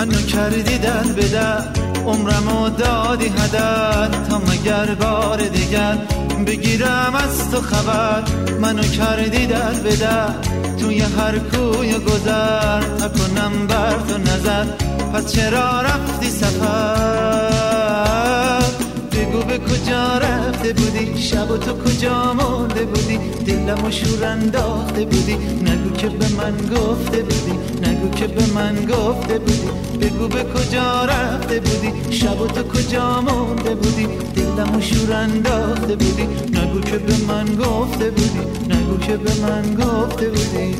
منو کردی در به در، عمرمو دادی هدر، تا مگر بار دیگر بگیرم از تو خبر. منو کردی در به در، توی هر کوی گذر، تا کنم بر تو نظر، پس چرا رفتی سفر؟ بگو به کجا رفته بودی، شب و تو کجا مونده بودی، دلمو شور انداخته بودی، نگو که به من گفته بودی، نگو که به من گفته بودی. بگو به کجا رفته بودی، شب و تو کجا مونده بودی، دلمو شور انداخته بودی، نگو که به من گفته بودی، نگو که به من گفته بودی.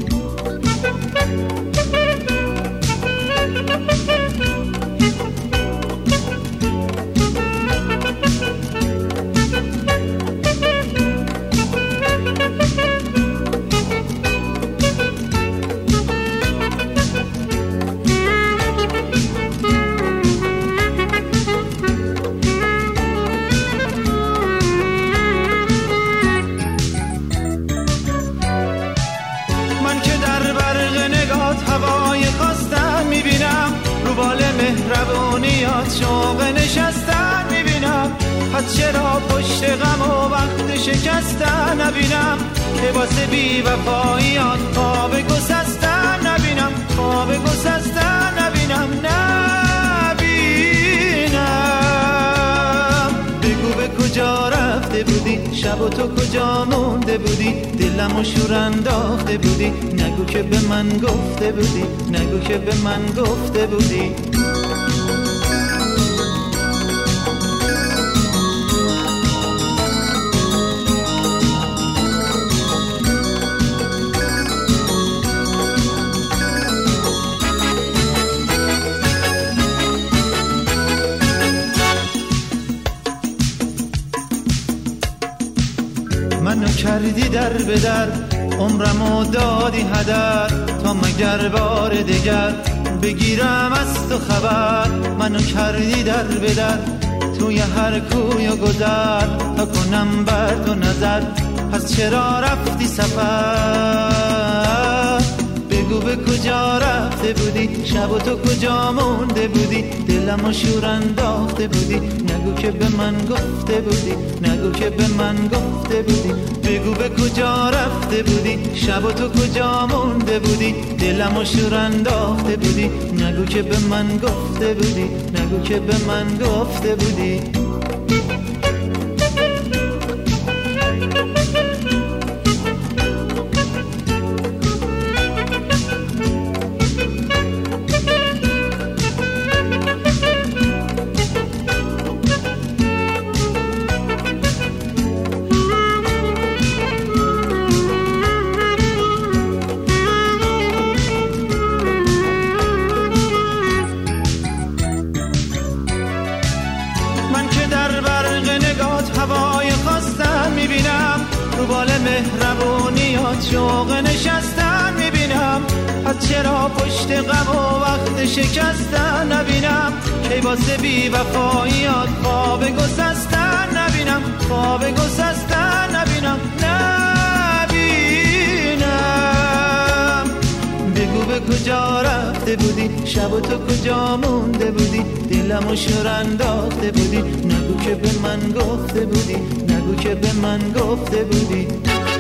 هوای خواستن میبینم، رو بال مهربونیات شوق نشستن میبینم، حد چرا پشت غم و وقت شکستن نبینم، که واسه بی وفاییات خواب گسستن نبینم، خواب گسستن نبینم، نبینم. بگو به کجا رفته بودی، شب و تو کجا مونده بودی، دلمو شور انداخته بودی، نگو که به من گفته بودی، نگو که به من گفته بودی. منو کردی در به در، عمرمو دادی هدر، تا مگر بار دیگر بگیرم از تو خبر. منو کردی در به در، توی هر کوی و گذر، تا کنم بر تو نظر، پس چرا رفتی سفر؟ بگو به کجا رفته بودی، شب و تو کجا مونده بودی، دلمو شور انداخته بودی، نگو که به من گفته بودی، نگو که به من گفته بودی. بگو به کجا رفته بودی، شب و تو کجا مونده بودی، دلمو شور انداخته بودی، نگو که به من گفته بودی، نگو که به من گفته بودی. هوای خواستن میبینم، رو بال مهربونیات شوق نشستن میبینم، حد چرا پشت غم و وقت شکستن نبینم، کی واسه بی وفاییات خواب گسستن نبینم، خواب گسستن نبینم، نبینم. بگو به کجا رفته بودی، شب و تو کجا مونده بودی، دلمو شور انداخته بودی، نگو که به من گفته بودی، نگو که به من گفته بودی.